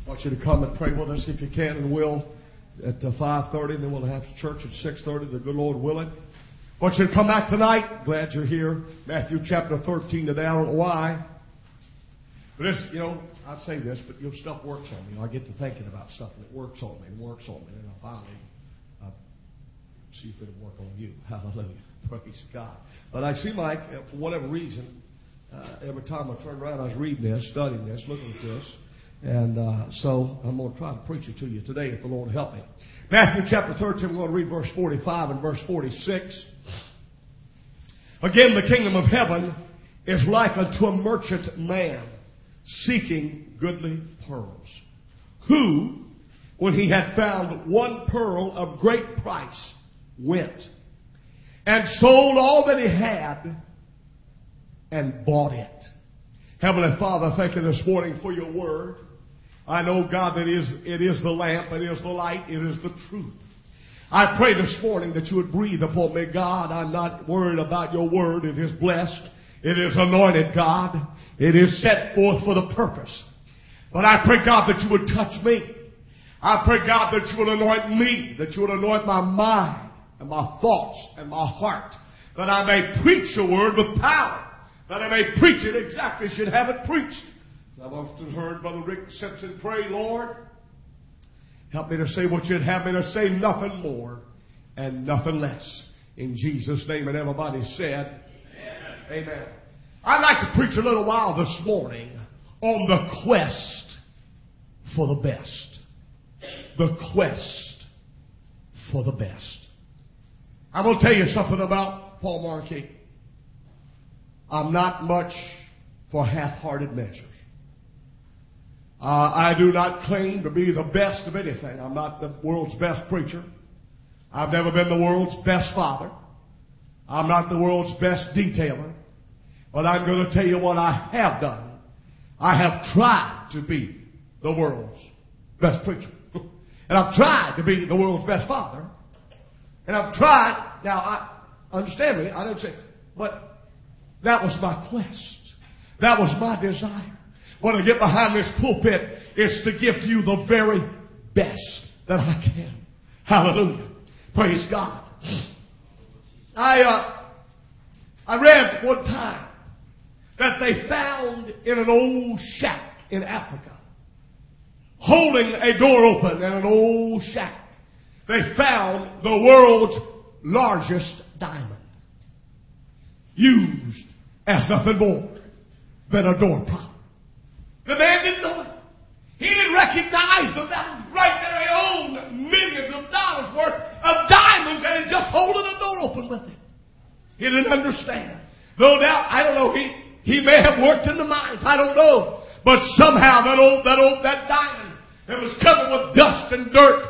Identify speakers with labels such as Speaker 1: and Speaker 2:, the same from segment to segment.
Speaker 1: I want you to come and pray with us if you can and will at 5:30. Then we'll have church at 6:30, the good Lord willing. I want you to come back tonight. Glad you're here. Matthew chapter 13 today. I don't know why. But this, I say this, but stuff works on me. I get to thinking about stuff and it works on me and works on me. And I finally see if it'll work on you. Hallelujah. Praise God. But I seem like, for whatever reason, every time I turn around, I was reading this, studying this, looking at this. And so I'm going to try to preach it to you today if the Lord help me. Matthew chapter 13, we're going to read verse 45 and verse 46. Again, the kingdom of heaven is like unto a merchant man seeking goodly pearls, who, when he had found one pearl of great price, went and sold all that he had and bought it. Heavenly Father, thank you this morning for your word. I know, God, that it is the lamp, it is the light, it is the truth. I pray this morning that you would breathe upon me, God. I'm not worried about your word. It is blessed. It is anointed, God. It is set forth for the purpose. But I pray, God, that you would touch me. I pray, God, that you would anoint me, that you would anoint my mind and my thoughts and my heart, that I may preach your word with power, that I may preach it exactly as you'd have it preached. I've often heard Brother Rick Simpson pray, Lord, help me to say what you'd have me to say, nothing more and nothing less. In Jesus' name, and everybody said, Amen. Amen. I'd like to preach a little while this morning on the quest for the best. The quest for the best. I'm going to tell you something about Paul Markey. I'm not much for half-hearted measures. I do not claim to be the best of anything. I'm not the world's best preacher. I've never been the world's best father. I'm not the world's best detailer. But I'm going to tell you what I have done. I have tried to be the world's best preacher. And I've tried to be the world's best father. And I've tried, now understand me, I didn't say, but that was my quest. That was my desire. When I get behind this pulpit, is to give you the very best that I can. Hallelujah. Praise God. I read one time that they found in an old shack in Africa, holding a door open in an old shack, they found the world's largest diamond, used as nothing more than a door prop. The man didn't know it. He didn't recognize that that was right there. He owned millions of dollars worth of diamonds and he just holding a door open with it. He didn't understand. No doubt, I don't know, he may have worked in the mines. I don't know. But somehow that diamond that was covered with dust and dirt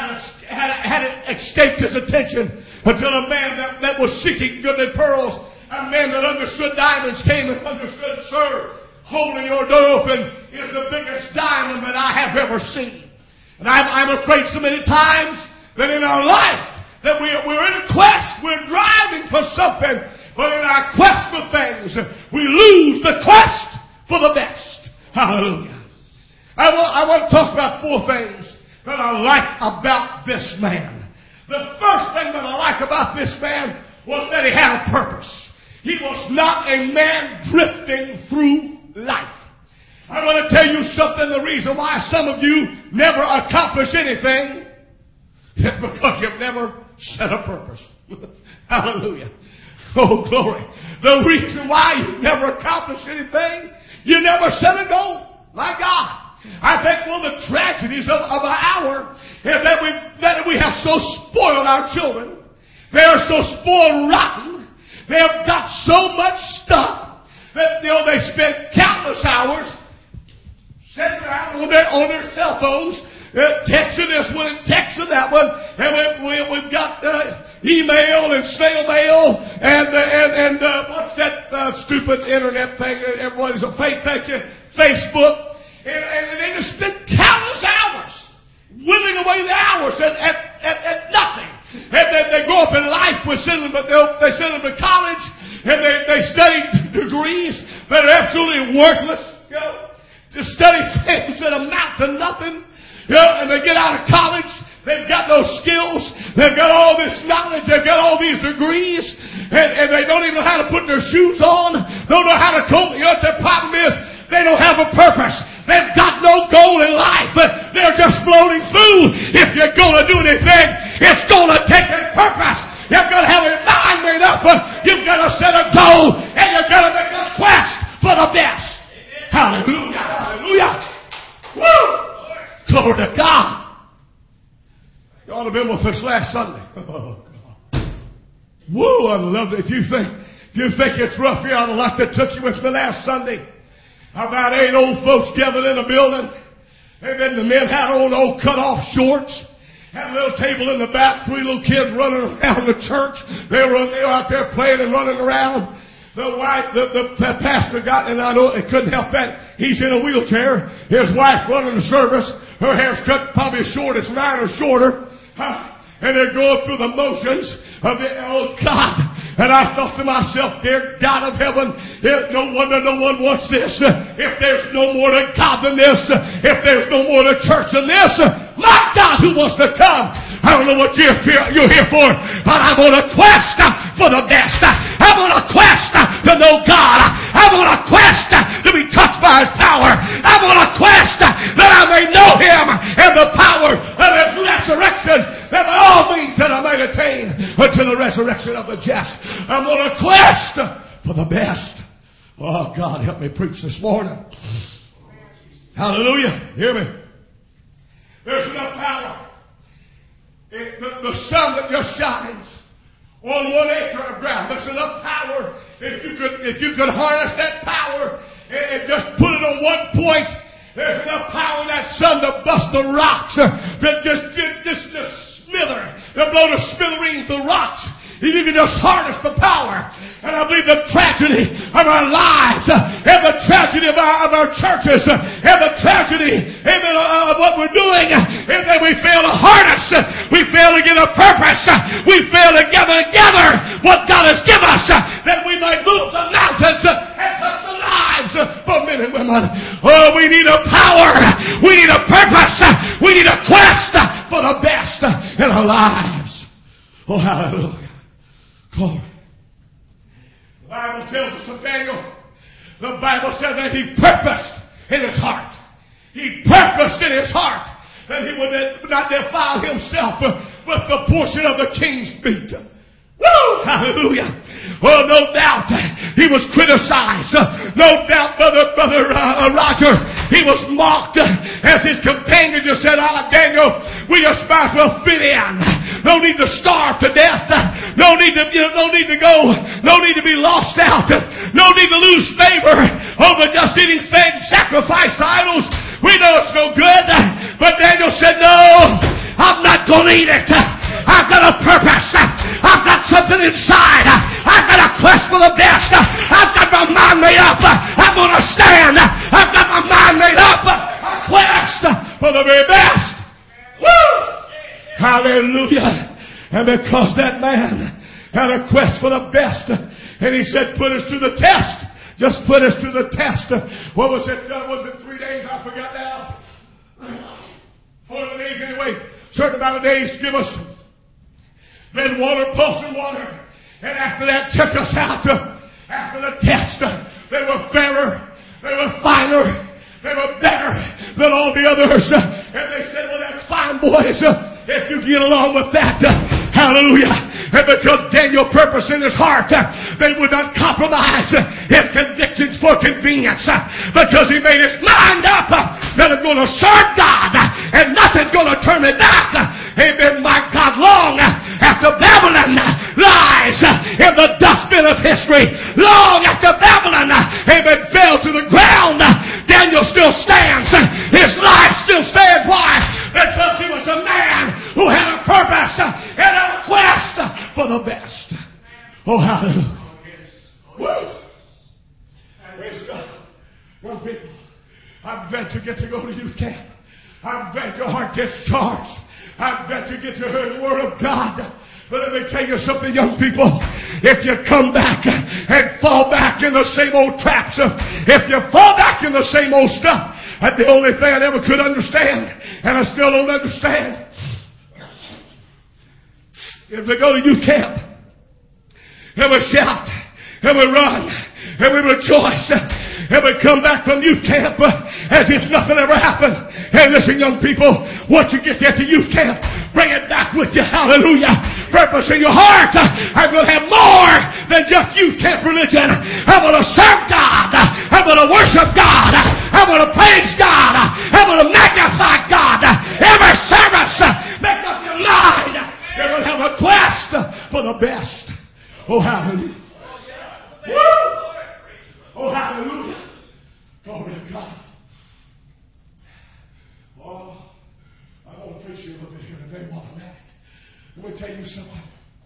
Speaker 1: had escaped his attention until a man that was seeking goodly pearls, a man that understood diamonds came and understood, sir, holding your door open is the biggest diamond that I have ever seen. And I'm afraid so many times that in our life that we're in a quest, we're driving for something, but in our quest for things, we lose the quest for the best. Hallelujah. I want to talk about four things that I like about this man. The first thing that I like about this man was that he had a purpose. He was not a man drifting through life. I want to tell you something. The reason why some of you never accomplish anything is because you've never set a purpose. Hallelujah. Oh, glory. The reason why you never accomplish anything, you never set a goal. My God. I think one of the tragedies of our hour is that we have so spoiled our children. They are so spoiled rotten. They have got so much stuff that they spend countless hours sitting around on their cell phones, texting this one and texting that one, and we've got email and snail mail and what's that stupid internet thing? Everybody's a Facebook, and they just spend countless hours whittling away the hours at nothing. And they grow up in life, they send them to college, and they study degrees that are absolutely worthless, to study things that amount to nothing. something. And they get out of college. They've got those skills. They've got all this knowledge. They've got all these degrees. And they don't even know how to put their shoes on. Don't know how to cope. You know what their problem is? They don't have a purpose. They've got no goal in life. They're just floating through. If you're going to do anything, it's going to take a purpose. You've got to have your mind made up. You've got to set a goal. And you've got to make a quest for the best. Hallelujah. Hallelujah. Woo! Glory to God. You ought to have been with us last Sunday. Oh, God. Woo, I love it. If you think it's rough here, I'd like to took you with me last Sunday. About 8 old folks gathered in a building. And then the men had on old cut-off shorts. Had a little table in the back. 3 little kids running around the church. They were out there playing and running around. The pastor got, and I know it couldn't help that. He's in a wheelchair. His wife running the service. Her hair's cut probably as short as mine or shorter. And they're going through the motions of the, oh God. And I thought to myself, dear God of heaven, no wonder no one wants this. If there's no more to God than this, if there's no more to church than this, my God, who wants to come? I don't know what you're here for, but I'm on a quest for the best. I'm on a quest to know God. I'm on a quest to be touched by His power. I'm on a quest that I may know Him and the power of His resurrection, that by all means that I may attain unto the resurrection of the just. I'm on a quest for the best. Oh, God, help me preach this morning. Hallelujah. Hear me. There's enough power. The sun that just shines on 1 acre of ground. There's enough power. If you could harness that power and just put it on one point, there's enough power in that sun to bust the rocks, to smother, to blow to smithereens the rocks. You can just harness the power. And I believe the tragedy of our lives, and the tragedy of our churches, and the tragedy of what we're doing, is that we fail to harness, we fail to get a purpose, we fail to gather together what God has given us, that we might move the mountains and touch the lives for men and women. Oh, we need a power, we need a purpose, we need a quest for the best in our lives. Oh, hallelujah. Glory. The Bible tells us of Daniel. The Bible says that he purposed in his heart. He purposed in his heart that he would not defile himself with the portion of the king's meat. Woo! Hallelujah. Oh, no doubt he was criticized. No doubt, Brother Roger, he was mocked as his companions just said, Daniel, we just might as well fit in. No need to starve to death. No need to go. No need to be lost out. No need to lose favor over just eating things sacrificed to idols. We know it's no good. But Daniel said, no, I'm not going to eat it. I've got a purpose. I've got something inside. I've got a quest for the best. I've got my mind made up. I'm going to stand. I've got my mind made up. A quest for the very best. Woo! Hallelujah. And because that man had a quest for the best, and he said, put us to the test. Just put us to the test. What was it? Was it 3 days? I forgot now. 4 days anyway. Certain amount of days. Give us then water, pulsing water. And after that, check us out. After the test, they were fairer. They were finer. They were better than all the others. And they said, well, that's fine, boys. If you get along with that, hallelujah. And because Daniel purposed in his heart, they would not compromise his convictions for convenience. Because he made his mind up that I'm going to serve God and nothing's going to turn me back. Amen. My God, long after Babylon lies in the dustbin of history, long after Babylon, amen, fell to the ground, Daniel still stands. His life still stands. Why? Because he was a man who had a purpose and a quest for the best. Oh, hallelujah. Woo! Praise God. Young people, I'm glad you get to go to youth camp. I'm glad your heart gets charged. I'm glad you get to hear the word of God. But let me tell you something, young people. If you come back and fall back in the same old traps, if you fall back in the same old stuff, That's the only thing I ever could understand, and I still don't understand. If we go to youth camp, and we shout, and we run, and we rejoice, and we come back from youth camp as if nothing ever happened. Hey, listen, young people, once you get there to youth camp, bring it back with you. Hallelujah. Purpose in your heart. I'm going to have more than just youth camp religion. I'm going to serve God. I'm going to worship God. I'm going to praise God. I'm going to magnify God. Every service, make up your mind. You're going to have a quest for the best. Oh, hallelujah. Woo! Oh, hallelujah. Glory to God. Oh, I want to preach you a little bit here today while I'm at it. Let me tell you something.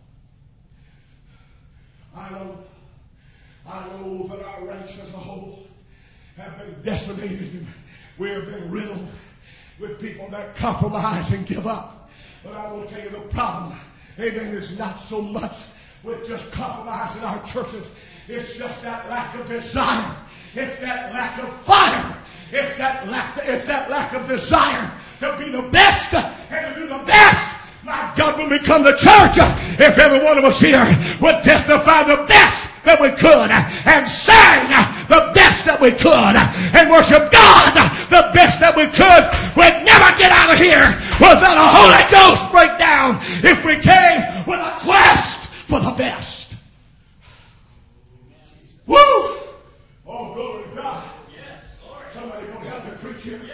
Speaker 1: I know that our ranks as a whole have been decimated and we have been riddled with people that compromise and give up. But I will tell you the problem, amen, is not so much with just compromise in our churches. It's just that lack of desire. It's that lack of fire. It's that lack of desire to be the best and to do the best. My God, when we come to church, if every one of us here would testify the best that we could and sing the best that we could and worship God the best that we could, we'd never get out of here without a Holy Ghost breakdown if we came with a quest for the best. Woo! Oh, glory to God. Somebody going to help me preach here.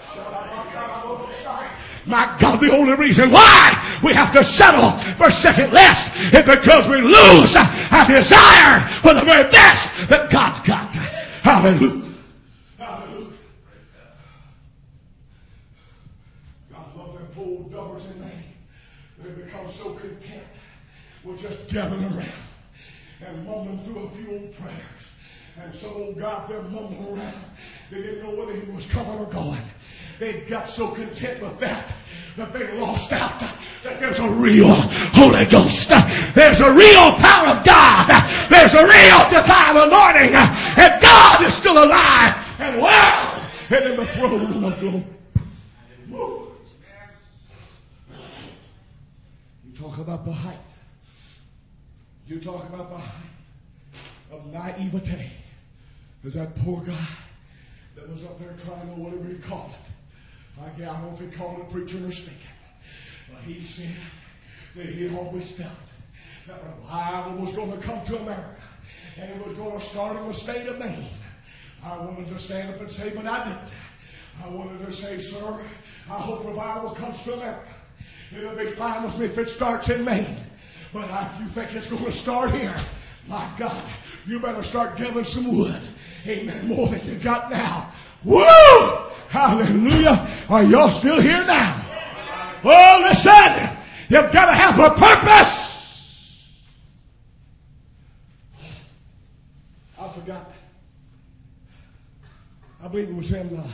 Speaker 1: My God, the only reason why we have to settle for second less is because we lose our desire for the very best that God's got. Hallelujah. Hallelujah. God love them poor dubbers in Maine. They become so content with just gathering around and mumbling through a few old prayers. And so, oh God, they're mumbling around. They didn't know whether he was coming or going. They got so content with that they lost out that there's a real Holy Ghost. There's a real power of God. There's a real divine anointing. And God is still alive and well and in the throne room of glory. You talk about the height. You talk about the height of naivete. There's that poor guy that was up there trying to whatever he called it. I don't know if he called it preaching or speaking. But he said that he had always felt that revival was going to come to America. And it was going to start in the state of Maine. I wanted to stand up and say, but I didn't. I wanted to say, sir, I hope revival comes to America. It'll be fine with me if it starts in Maine. But if you think it's going to start here, my God, you better start gathering some wood. Amen. More than you got now. Woo! Hallelujah. Are y'all still here now? Oh, listen. You've got to have a purpose. I forgot. I believe it was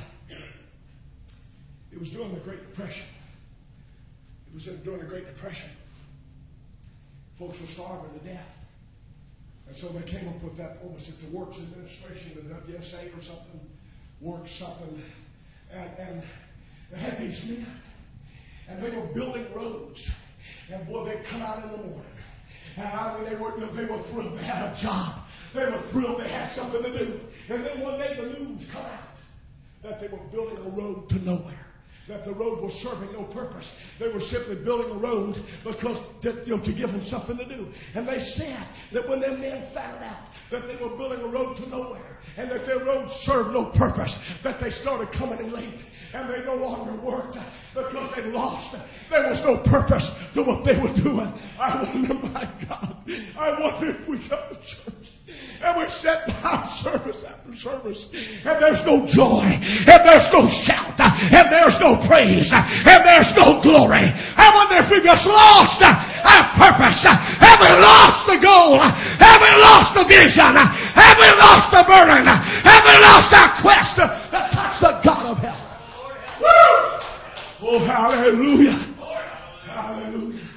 Speaker 1: it was during the Great Depression. It was during the Great Depression. Folks were starving to death. And so they came up with that, what was it, the Works Administration, the WSA or something, Works something. And they had these men. And they were building roads. And boy, they'd come out in the morning. And I mean, they were thrilled they had a job. They were thrilled they had something to do. And then one day the news come out that they were building a road to nowhere. That the road was serving no purpose. They were simply building a road because to give them something to do. And they said that when them men found out that they were building a road to nowhere and that their road served no purpose, that they started coming in late and they no longer worked because they lost. There was no purpose to what they were doing. I wonder, my God, I wonder if we come to church and we sit down service after service and there's no joy and there's no shout and there's no praise and there's no glory. I wonder if we just lost our purpose. Have we lost the goal? Have we lost the vision? Have we lost the burden? Have we lost our quest to touch the God of heaven? Woo! Oh, hallelujah. Hallelujah.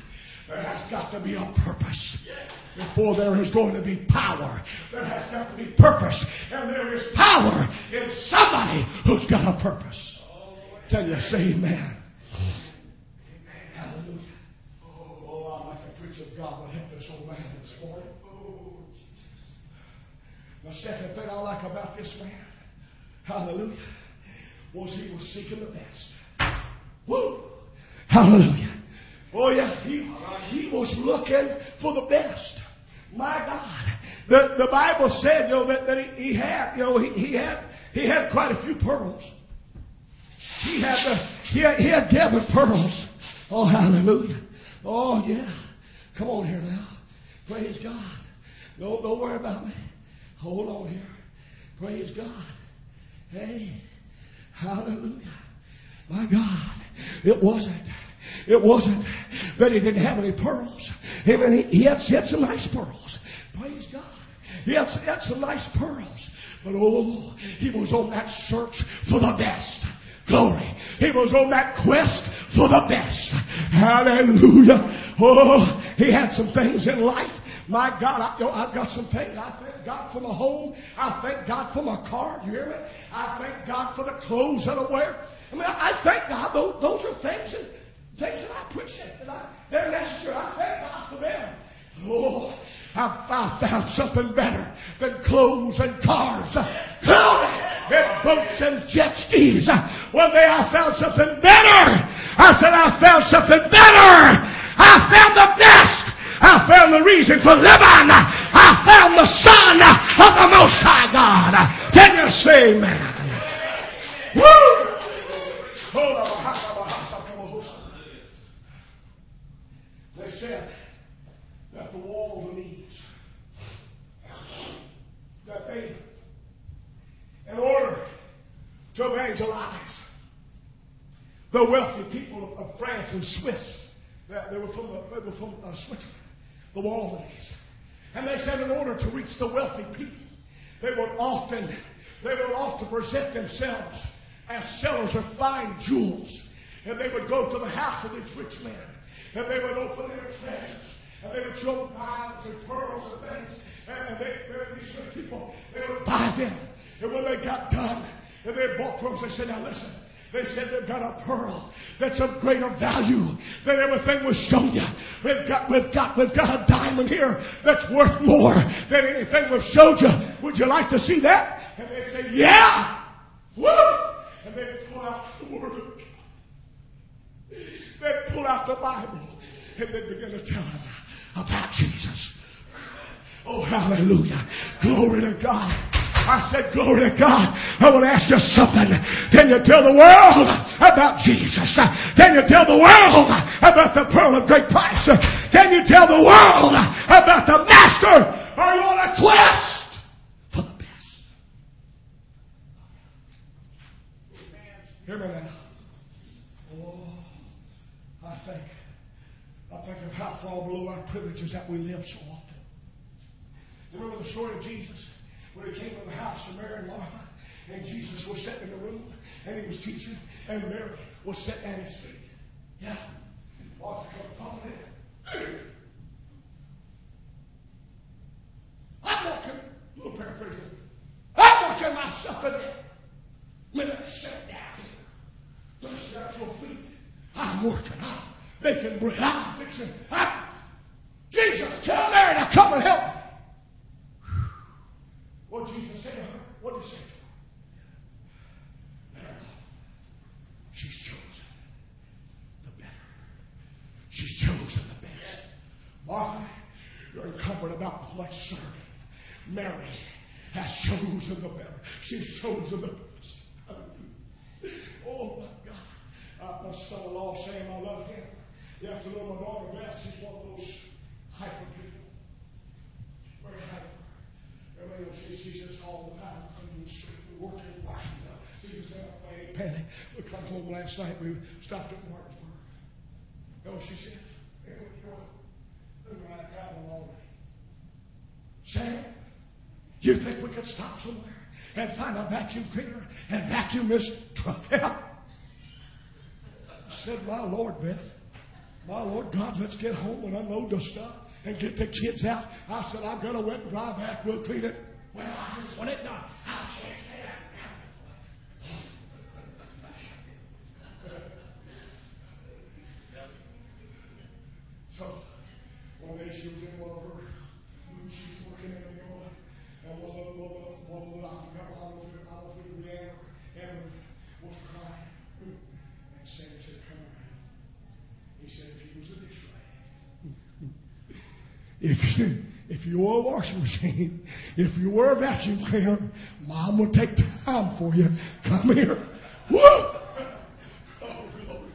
Speaker 1: There has got to be a purpose. Before there is going to be power, there has got to be purpose. And there is power in somebody who's got a purpose. Tell you, say amen. Amen. Hallelujah. Oh, I like the preacher of God would help this old man this morning. Oh, Jesus. The second thing I like about this man, hallelujah, was he was seeking the best. Woo! Hallelujah. Oh yeah, he was looking for the best. My God, the Bible said, that he had quite a few pearls. He had gathered pearls. Oh hallelujah. Oh yeah. Come on here now. Praise God. Don't worry about me. Hold on here. Praise God. Hey, hallelujah. My God, it wasn't that he didn't have any pearls. He had some nice pearls. Praise God. He had some nice pearls. But oh, he was on that search for the best. Glory. He was on that quest for the best. Hallelujah. Oh, he had some things in life. My God, I've got some things. I thank God for my home. I thank God for my car. You hear me? I thank God for the clothes that I wear. I mean, I thank God. Those are things that I appreciate. They're necessary. I thank God for them. Oh, I found something better than clothes and cars. Glory! And boats and jet skis. One day I found something better. I said I found something better. I found the best. I found the reason for living. I found the Son of the Most High God. Can you say amen? Woo! They said that the wall of needs, that they, in order to evangelize the wealthy people of France and Swiss, they were from Switzerland, the Waldenese. And they said in order to reach the wealthy people, they would often present themselves as sellers of fine jewels. And they would go to the house of these rich men. And they would open their treasures. And they would show diamonds and pearls and things. And these rich people, they would buy them. And when they got done, and they bought pearls, they said, now listen. They said they've got a pearl that's of greater value than everything we've shown you. We've got a diamond here that's worth more than anything we've showed you. Would you like to see that? And they'd say, yeah! Woo! And they'd pull out the Word of God. They'd pull out the Bible. And they'd begin to tell them about Jesus. Oh, hallelujah. Glory to God. I said, glory to God. I want to ask you something. Can you tell the world about Jesus? Can you tell the world about the pearl of great price? Can you tell the world about the Master? Are you on a quest for the best? Hear me now. Oh, I think of how far below our privileges that we live so often. You remember the story of Jesus? When he came to the house of Mary and Martha, and Jesus was sitting in the room, and he was teaching, and Mary was sitting at his feet. Yeah. Martha come tumbling in. I'm walking, little paraphrase, I'm walking myself in there. When I sat down here, when I sat at your feet, I'm working, I'm making bread, I'm fixing, Jesus, tell Mary to come and help me. What did Jesus say to her? What did he say to her? She's chosen the better. She's chosen the best. Martha, you're encumbered about with much serving. Mary has chosen the better. She's chosen the best. Oh my God. My son-in-law saying I love him. You have to know my daughter Beth. She's one of those hyper people. Very hyper. She says all the time, we're working in Washington. She was there playing panic. We come home last night. We stopped at Martinsburg. You know what she said? We're out of travel already. Sam, you think we could stop somewhere and find a vacuum cleaner and vacuum this truck out? I said, my Lord, Beth. My Lord God, let's get home and unload the stuff and get the kids out. I said, I've got a wet and dry back. We'll clean it. Well, I just want it done. I can't say that. So, one day she was in one of her, she's working in the yard, and one of the and was crying. And Sam said, come around. He said, if he was a dish rag, if you were a washing machine, if you were a vacuum cleaner, Mom will take time for you. Come here. Woo! Oh, glory.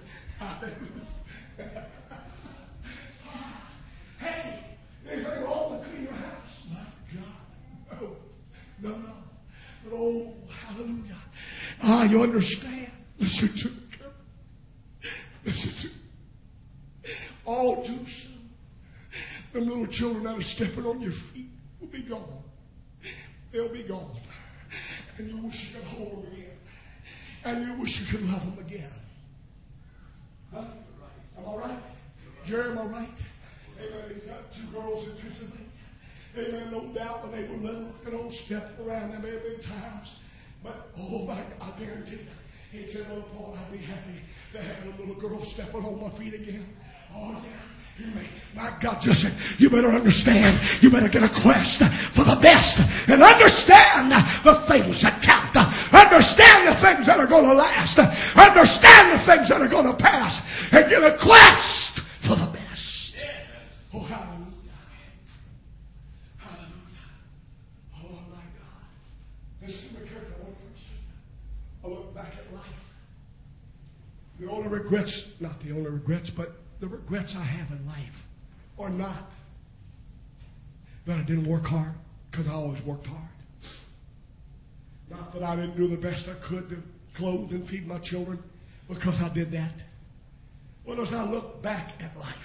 Speaker 1: Hey, anything wrong to clean your house? My God. No. But oh, hallelujah. You understand. Listen to me. Listen to me. All too soon, them little children that are stepping on your feet will be gone. They'll be gone. And you wish you could hold them again. And you wish you could love them again. Huh? Am I right? Jerry, am I right? Amen. He's got 2 girls in Pennsylvania. Amen. No doubt when they were little, stepping around, there may have been times. But, oh my God, I guarantee you, he said, oh, Paul, I'd be happy to have a little girl stepping on my feet again. Oh, yeah. My God, just said, you better understand. You better get a quest for the best. And understand the things that count. Understand the things that are going to last. Understand the things that are going to pass. And get a quest for the best. Oh, hallelujah. Hallelujah. Oh, my God. Listen to me carefully. I look back at life. The only regrets, not the only regrets, but the regrets I have in life are not that I didn't work hard, because I always worked hard. Not that I didn't do the best I could to clothe and feed my children, because I did that. Well, as I look back at life,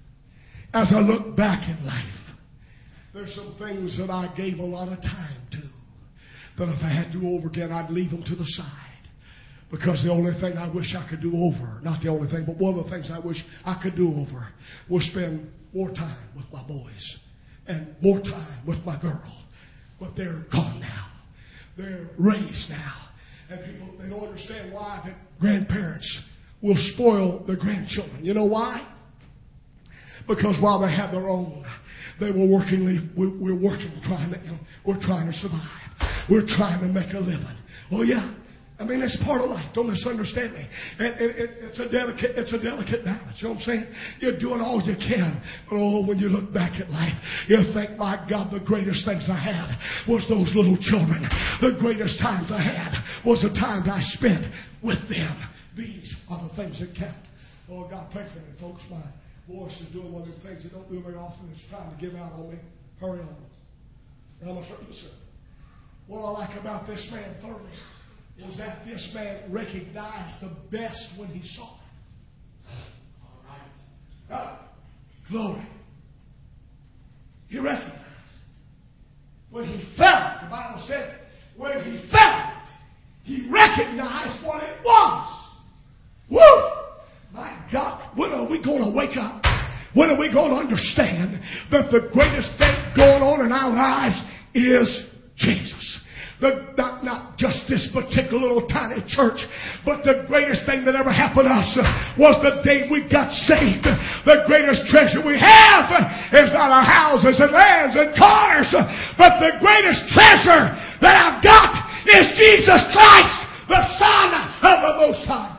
Speaker 1: there's some things that I gave a lot of time to, that if I had to do over again, I'd leave them to the side. Because the only thing I wish I could do over, not the only thing, but one of the things I wish I could do over was spend more time with my boys and more time with my girl. But they're gone now. They're raised now. And people, they don't understand why that grandparents will spoil their grandchildren. You know why? Because while they have their own, they were working, we're working, we're trying to survive. We're trying to make a living. Oh yeah. I mean, it's part of life. Don't misunderstand me. It's a delicate balance. You know what I'm saying? You're doing all you can. But oh, when you look back at life, you think, my God, the greatest things I had was those little children. The greatest times I had was the times I spent with them. These are the things that count. Oh, God, pray for me, folks. My voice is doing one of the things that don't do very often. It's trying to give out on me. Hurry on. I'm going to listen. What I like about this man, thirdly, was that this man recognized the best when he saw it. All right. Glory. He recognized. When he felt it, the Bible said, when he felt it, he recognized what it was. Woo! My God, when are we going to wake up? When are we going to understand that the greatest thing going on in our lives is Jesus? Not just this particular little tiny church, but the greatest thing that ever happened to us was the day we got saved. The greatest treasure we have is not our houses and lands and cars, but the greatest treasure that I've got is Jesus Christ, the Son of the Most High.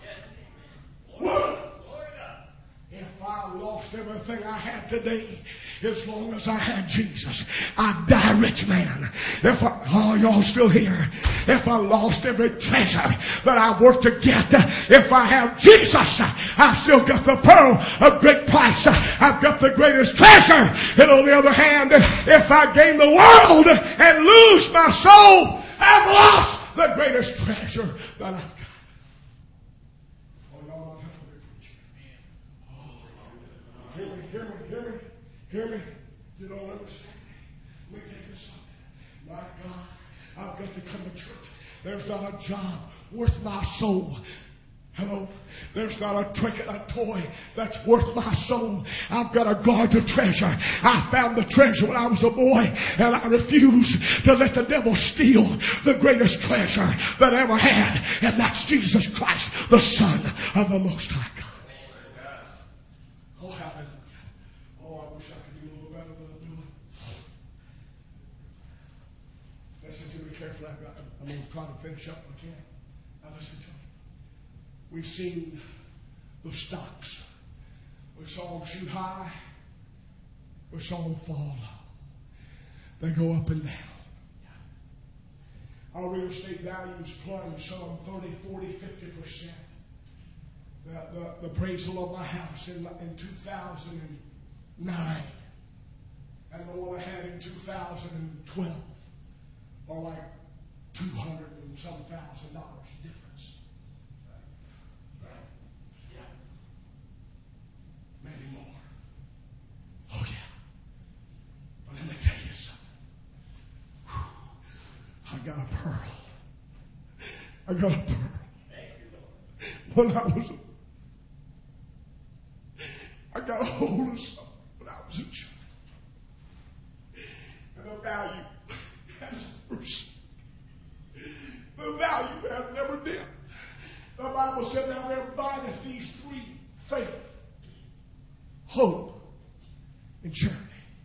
Speaker 1: If I lost everything I had today, as long as I had Jesus, I'd die a rich man. Y'all still here? If I lost every treasure that I've worked to get, if I have Jesus, I've still got the pearl of great price. I've got the greatest treasure. And on the other hand, if I gain the world and lose my soul, I've lost the greatest treasure that I've got. Hear me? You don't understand me. Let me take this up. My God, I've got to come to church. There's not a job worth my soul Hello? There's not a trinket, a toy that's worth my soul. I've got to guard the treasure. I found the treasure when I was a boy, and I refuse to let the devil steal the greatest treasure that I ever had, and that's Jesus Christ, the Son of the Most High God. Oh, hallelujah. Oh, I wish I could do a little better than I'm doing. Listen to me carefully. I'm going to try to finish up if I can. Now listen to me. We've seen the stocks. We saw them shoot high. We saw them fall low. They go up and down. Our real estate values plunged some 30, 40, 50%. The appraisal of my house in 2009 and the one I had in 2012 are like $200 and some thousand difference. Maybe more. Oh, yeah. But let me tell you something. I got a pearl. I got a pearl. When I got a hold of something when I was a child. And the value has risen. The value has never dipped. The Bible said now there abideth these three: faith, hope, and charity.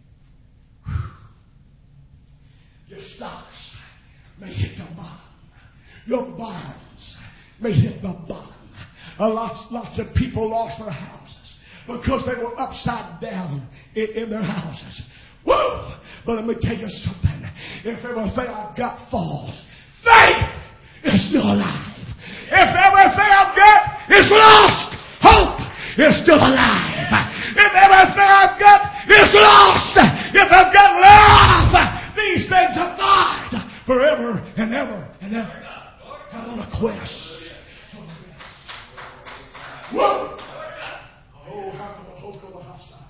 Speaker 1: Your stocks may hit the bottom. Your bonds may hit the bottom. Lots of people lost their houses because they were upside down in their houses. Whoa! But let me tell you something. If everything I've got falls, faith is still alive. If everything I've got is lost, hope is still alive. If everything I've got is lost, if I've got love, these things abide forever and ever and ever. I'm on a quest. Whoa! Oh, how can I hope on the outside?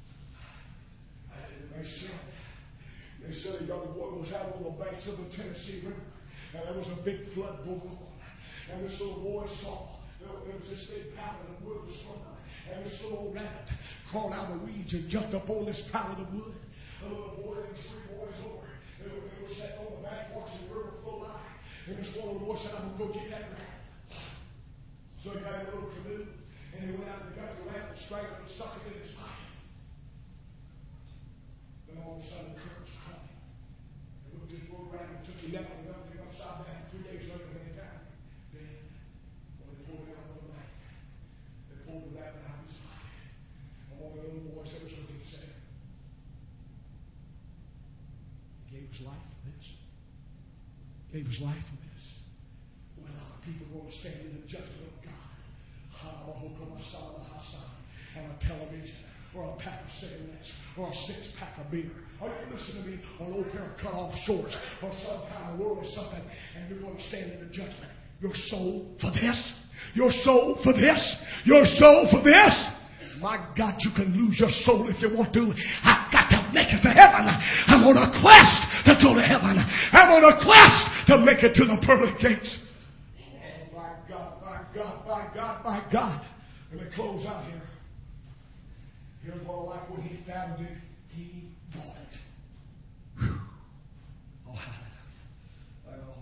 Speaker 1: They said a young boy was out on the banks of the Tennessee River, and there was a big flood going on. And this little boy saw there was this big pallet of wood was thrown, and this little old rabbit crawled out of the weeds and jumped up on this pallet of wood. A little boy and three boys over. They were sitting on the bank watching the river flow by. And this one little boy said, "I'm going to go get that rabbit." So he got in a little canoe, and he went out and got the rabbit, strangled it, and stuck it in his pocket. Then all of a sudden the currents were coming. They looked at this little rabbit and took him down and dumped him upside down. 3 days later they found him dead. When they pulled him out on the bank, they pulled the rabbit out of his pocket. And one of the little boys that was with him said, "He gave his life for this. Gave his life for this." Well, a lot of people are going to stand in the judgment of God. And a television, or a pack of cigarettes, or a 6-pack of beer. Or you listen to me, or an old pair of cut-off shorts, or some kind of world or something, and you're going to stand in the judgment. Your soul for this? Your soul for this? Your soul for this? My God, you can lose your soul if you want to. I've got to make it to heaven. I'm on a quest to go to heaven. I'm on a quest to make it to the pearly gates. Oh, my God, my God, my God, my God. Let me close out here. Here's what I like. When he found it, he bought it. Whew. Oh, hallelujah. Oh,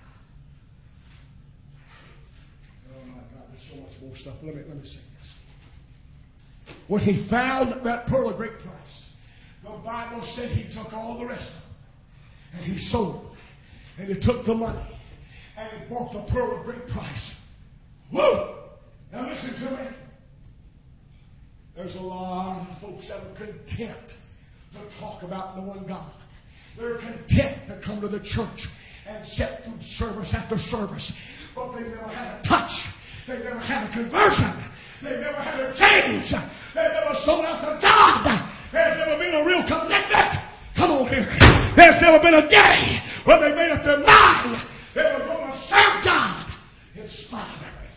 Speaker 1: my God. Oh, my God. There's so much more stuff. Let me say this. When he found that pearl of great price, the Bible said he took all the rest of it, and he sold it, and he took the money, and he bought the pearl of great price. Whoa! Now listen to me. There's a lot of folks that are content to talk about knowing God. They're content to come to the church and sit through service after service, but they've never had a touch. They've never had a conversion. They've never had a change. They've never sold out to God. There's never been a real commitment. Come on here. There's never been a day when they made up their mind they were going to serve God in spite of everything.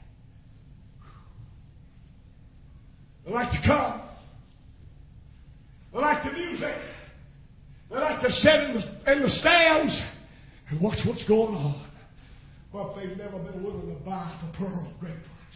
Speaker 1: They like to come. They like the music. They like to sit in the stands and watch what's going on. But they've never been willing to buy the pearl of great price.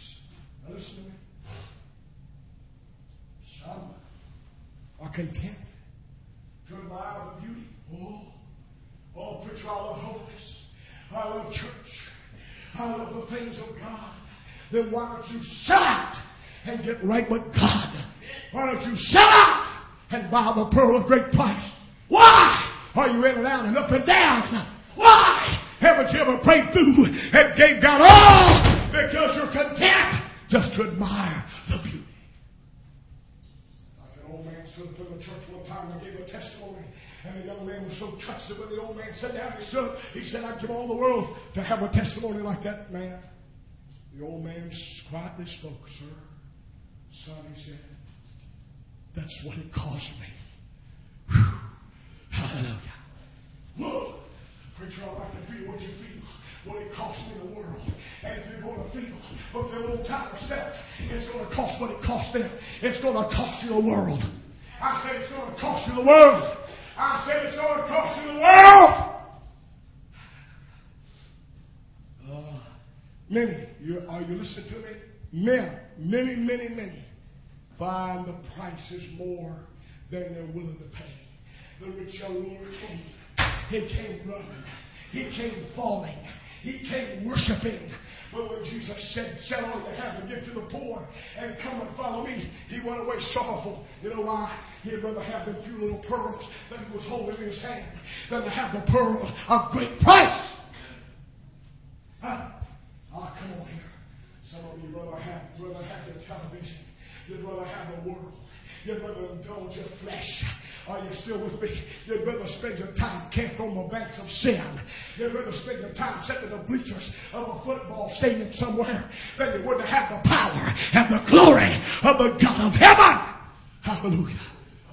Speaker 1: content to admire the beauty. Oh, preacher, I love holiness. I love church. I love the things of God. Then why don't you sell out and get right with God? Why don't you sell out and buy the pearl of great price? Why are you in and out and up and down? Why haven't you ever prayed through and gave God all? Because you're content just to admire the beauty. Like an old man stood in the church one time and gave a testimony. And the young man was so touched that when the old man sat down, he said, I'd give all the world to have a testimony like that man. The old man quietly spoke, sir. Son, he said, that's what it cost me. Whew. Hallelujah. Whoa. Preacher, I like to feel what you feel. What it costs me the world. And if you're going to feel what the old timers felt, it's going to cost what it cost them. It's going to cost you the world. I said it's going to cost you the world. I said it's going to cost you the world. Are you listening to me? Many find the prices more than they're willing to pay. The rich young ruler came. He came running. He came falling. He came worshiping. But when Jesus said, sell all you have and give to the poor and come and follow me, he went away sorrowful. You know why? He'd rather have them few little pearls that he was holding in his hand than to have the pearl of great price. Huh? Oh, come on here. Some of you rather have the television. You'd rather have the world. You'd rather indulge your flesh. Are you still with me? You'd rather spend your time camped on the banks of sin. You'd rather spend your time sitting in the bleachers of a football stadium somewhere than you would to have the power and the glory of the God of heaven. Hallelujah.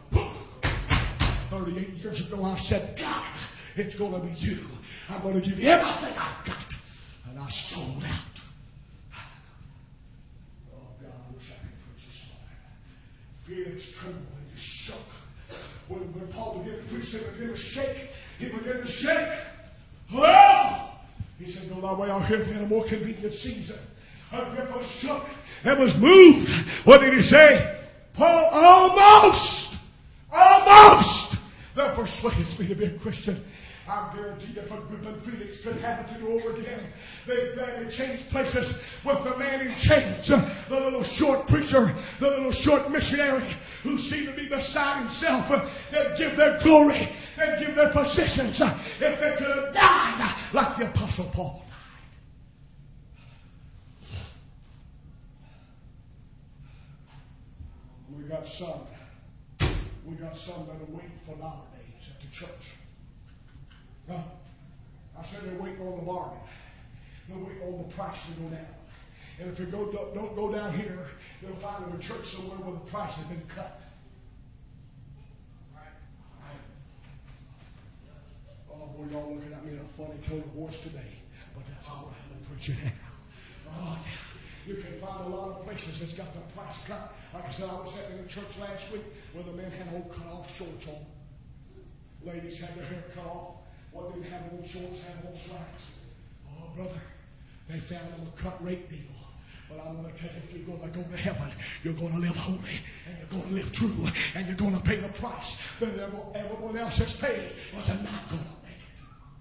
Speaker 1: 38 years ago I said, God, it's going to be you. I'm going to give you everything I've got. And I sold out. Felix trembled and he shook. When Paul began to preach, he began to shake. He began to shake. Well, he said, go thy way out here in a more convenient season. Agrippa shook and was moved. What did he say? Paul, almost thou persuadest me to be a Christian. I guarantee you, if Agrippa and Felix could have it to do over again, they'd gladly change places with the man in chains, the little short preacher, the little short missionary who seemed to be beside himself. They'd give their glory, they'd give their positions if they could have died like the Apostle Paul died. We got some that are waiting for nowadays at the church. I said they're waiting on the bargain. They're waiting on the price to go down. And if you don't go down here, they'll find them a church somewhere where the price has been cut. Right. Oh, boy, y'all looking at me in a funny tone of voice today. But that's all right. I'm preaching now. Oh, yeah. You can find a lot of places that's got the price cut. Like I said, I was in a church last week where the men had old cut-off shorts on. Ladies had their hair cut off. Well, didn't have old shorts, had old slacks. Oh, brother, they found them a cut rate deal. But I'm going to tell you, if you're going to go to heaven, you're going to live holy, and you're going to live true, and you're going to pay the price that everyone else has paid, or they're not going to make it.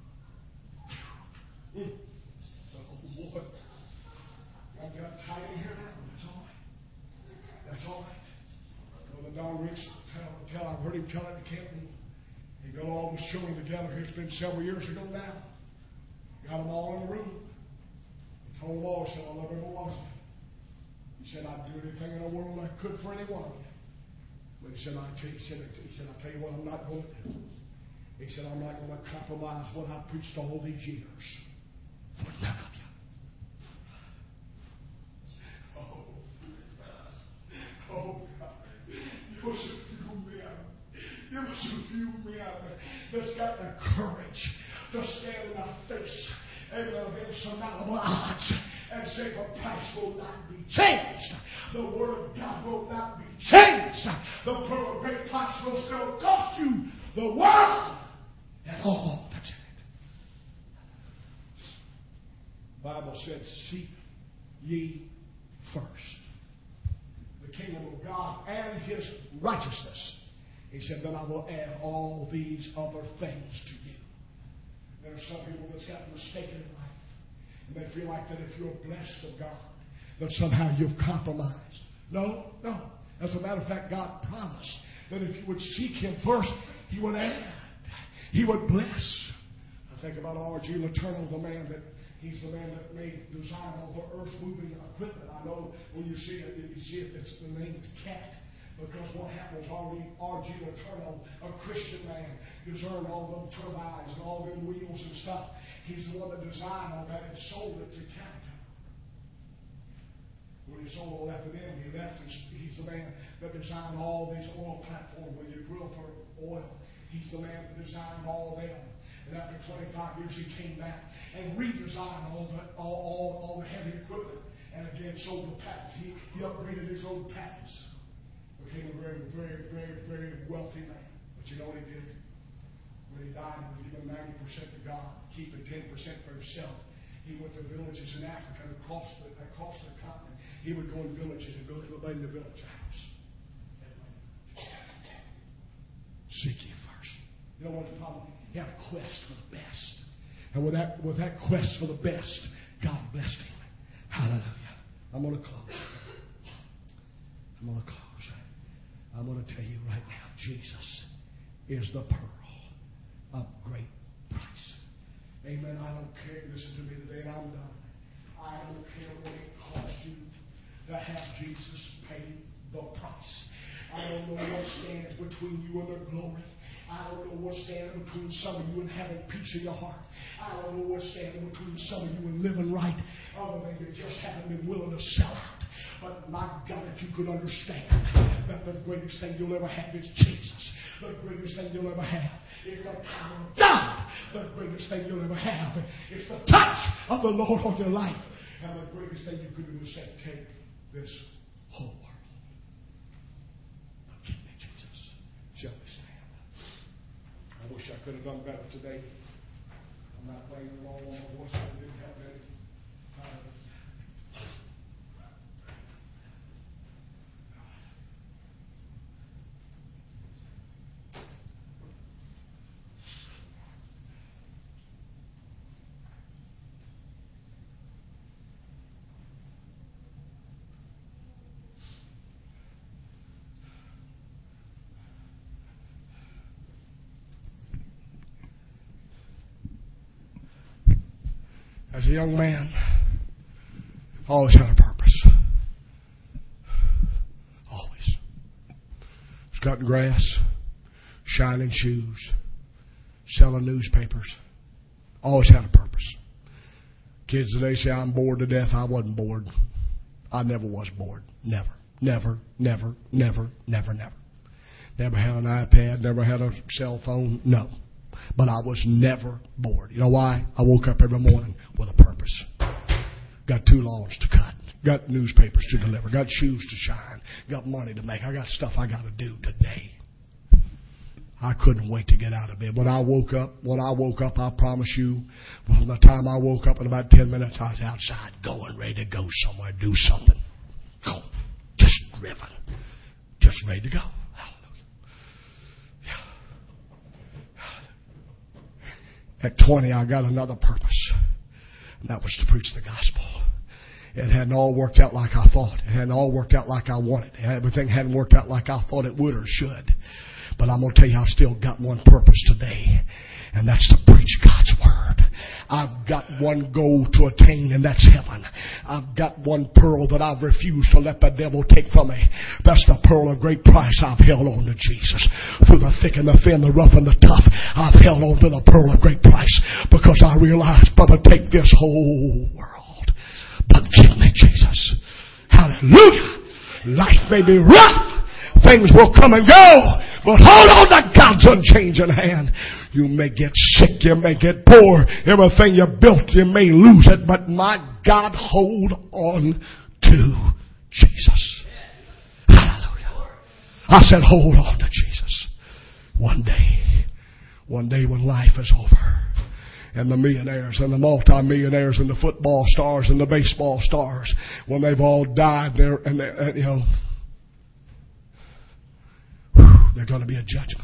Speaker 1: Oh, boy. I've got tight in here now. That's all right. That's all right. Brother Don Rich, I've heard him tell it to Kenton. He got all the showing together. It's been several years ago now. Got them all in the room. He told them all, he said, I love every one of them. He said, I'd do anything in the world I could for any one of you. But he said, I tell you what I'm not going to do. He said, I'm not going to compromise what I preached all these years for none of you. Oh, God. You're so few men. There was a few men that's got the courage to stand in the face of insurmountable odds and say the price will not be changed. The Word of God will not be changed. The pearl of great price will still cost you the world and all that's in it. The Bible said, seek ye first the kingdom of God and His righteousness, He said, then I will add all these other things to you. There are some people that's got mistaken in life. And they feel like that if you're blessed of God, that somehow you've compromised. No. As a matter of fact, God promised that if you would seek Him first, He would add. He would bless. I think about R.G. Letourneau, he's the man that designed all the earth-moving equipment. I know when you see it, the name is CAT. Because what happened was R.G. Letourneau, a Christian man, designed all them turbines and all them wheels and stuff. He's the one that designed all that and sold it to Caterpillar. When he sold all that to them, he left, and he's the man that designed all these oil platforms when you drill for oil. He's the man that designed all them. And after 25 years, he came back and redesigned all the heavy equipment. And again, sold the patents. He upgraded his own patents. Became a very, very, very, very wealthy man. But you know what he did? When he died, he was giving 90% to God, keeping 10% for himself. He went to villages in Africa and across the continent. He would go in villages and build everybody in the village a house. Seek ye first. You know what the problem? He had a quest for the best. And with that quest for the best, God blessed him. Hallelujah. I'm going to close. I'm going to tell you right now, Jesus is the pearl of great price. Amen. I don't care. Listen to me today, and I'm done. I don't care what it costs you to have Jesus pay the price. I don't know what stands between you and the glory. I don't know what stands between some of you and having peace in your heart. I don't know what stands between some of you and living right, other than you just haven't been willing to sell out. But my God, if you could understand that the greatest thing you'll ever have is Jesus. The greatest thing you'll ever have is the power of God. The greatest thing you'll ever have is the touch of the Lord on your life. And the greatest thing you could do is say, take this whole world. But give me Jesus. Shall we stand? I wish I could have done better today. I'm not playing along on my voice. I didn't have any. As a young man, I always had a purpose. Always. Was cutting grass, shining shoes, selling newspapers. Always had a purpose. Kids today say I'm bored to death. I wasn't bored. I never was bored. Never. Never had an iPad, never had a cell phone. No. But I was never bored. You know why? I woke up every morning with a purpose. Got 2 lawns to cut. Got newspapers to deliver. Got shoes to shine. Got money to make. I got stuff I got to do today. I couldn't wait to get out of bed. When I woke up, I promise you, from the time I woke up in about 10 minutes, I was outside going, ready to go somewhere, do something. Go. Just driven. Just ready to go. At 20, I got another purpose, and that was to preach the gospel. It hadn't all worked out like I thought. It hadn't all worked out like I wanted. Everything hadn't worked out like I thought it would or should. But I'm going to tell you, I've still got one purpose today, and that's to preach God's Word. I've got one goal to attain, and that's heaven. I've got one pearl that I've refused to let the devil take from me. That's the pearl of great price. I've held on to Jesus. Through the thick and the thin, the rough and the tough, I've held on to the pearl of great price because I realized, brother, take this whole world, but give me Jesus. Hallelujah. Life may be rough. Things will come and go. But hold on to God's unchanging hand. You may get sick, you may get poor, everything you built, you may lose it, but my God, hold on to Jesus. Hallelujah. I said, hold on to Jesus. One day when life is over, and the millionaires and the multimillionaires and the football stars and the baseball stars, when they've all died, and you know, There's going to be a judgment.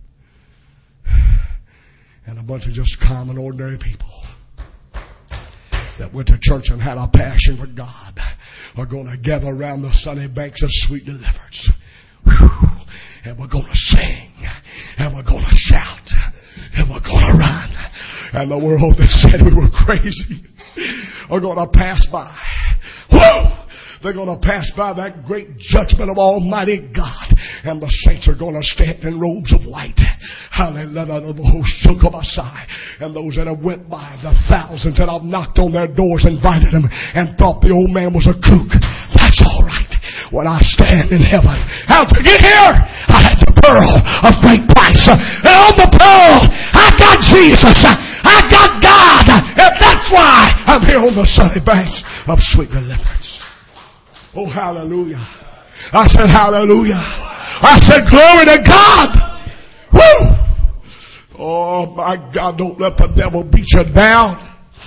Speaker 1: And a bunch of just common, ordinary people that went to church and had a passion for God are going to gather around the sunny banks of sweet deliverance. Whew. And we're going to sing. And we're going to shout. And we're going to run. And the world that said we were crazy are going to pass by. Whoa! They're going to pass by that great judgment of Almighty God. And the saints are going to stand in robes of white. Hallelujah. And those that have went by, the thousands that I've knocked on their doors, invited them, and thought the old man was a kook. That's all right. When I stand in heaven, how'd you get here? I had the pearl of great price. And on the pearl, I got Jesus. I got God. And that's why I'm here on the sunny banks of sweet deliverance. Oh, hallelujah. I said hallelujah. I said glory to God. Woo! Oh, my God, don't let the devil beat you down.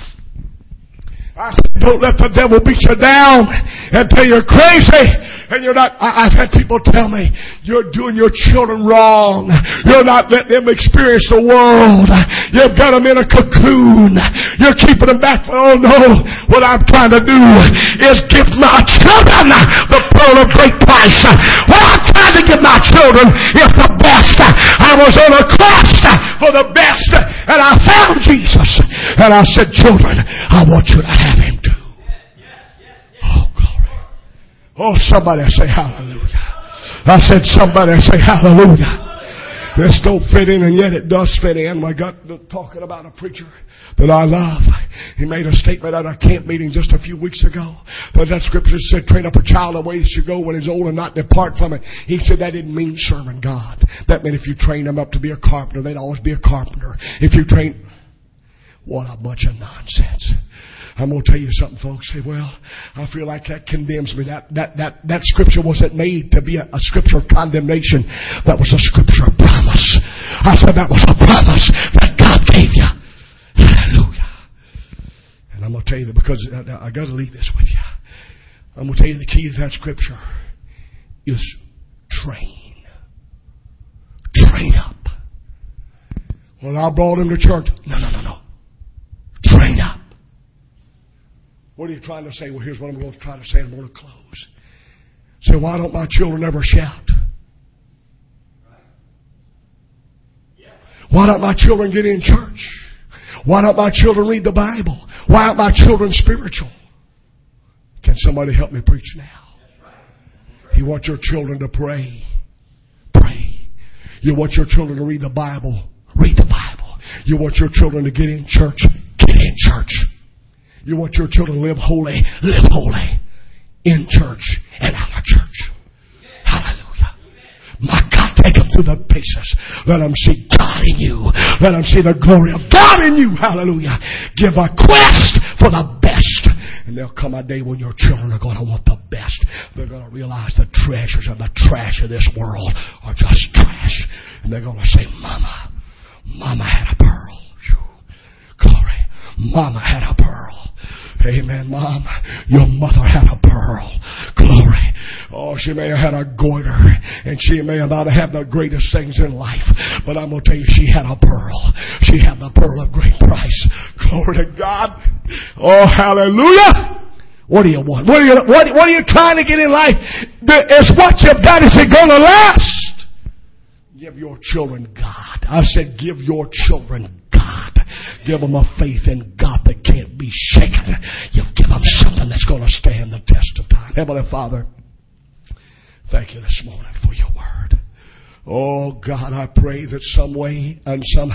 Speaker 1: I said don't let the devil beat you down until you're crazy. And you're not, I've had people tell me, you're doing your children wrong. You're not letting them experience the world. You've got them in a cocoon. You're keeping them back. Oh no, what I'm trying to do is give my children the pearl of great price. What I'm trying to give my children is the best. I was on a quest for the best, and I found Jesus. And I said, children, I want you to have him too. Oh, glory. Oh, somebody say hallelujah. I said somebody say hallelujah. This don't fit in, and yet it does fit in. I got talking about a preacher that I love. He made a statement at a camp meeting just a few weeks ago. But that scripture said, train up a child the way he should go when he's old and not depart from it. He said that didn't mean serving God. That meant if you train them up to be a carpenter, they'd always be a carpenter. If you train... What a bunch of nonsense. I'm going to tell you something, folks. Say, well, I feel like that condemns me. That scripture wasn't made to be a scripture of condemnation. That was a scripture of promise. I said that was a promise that God gave you. Hallelujah. And I'm going to tell you that because I got to leave this with you. I'm going to tell you the key to that scripture is train. Train up. Well, I brought him to church. No. Train up. What are you trying to say? Well, here's what I'm going to try to say. I'm going to close. Say, why don't my children ever shout? Why don't my children get in church? Why don't my children read the Bible? Why aren't my children spiritual? Can somebody help me preach now? If you want your children to pray, pray. You want your children to read the Bible, read the Bible. You want your children to get in church, get in church. You want your children to live holy in church and out of church. Hallelujah. My God, take them through the paces. Let them see God in you. Let them see the glory of God in you. Hallelujah. Give a quest for the best. And there'll come a day when your children are going to want the best. They're going to realize the treasures and the trash of this world are just trash. And they're going to say, Mama had a pearl. Glory. Mama had a pearl. Amen, Mom. Your mother had a pearl. Glory. Oh, she may have had a goiter, and she may have not had the greatest things in life, but I'm going to tell you, she had a pearl. She had the pearl of great price. Glory to God. Oh, hallelujah. What do you want? What are you trying to get in life? It's what you've got. Is it going to last? Give your children God. I said give your children God. Give them a faith in God that can't be shaken. You give them something that's going to stand the test of time. Heavenly Father, thank you this morning for your word. Oh God, I pray that some way and somehow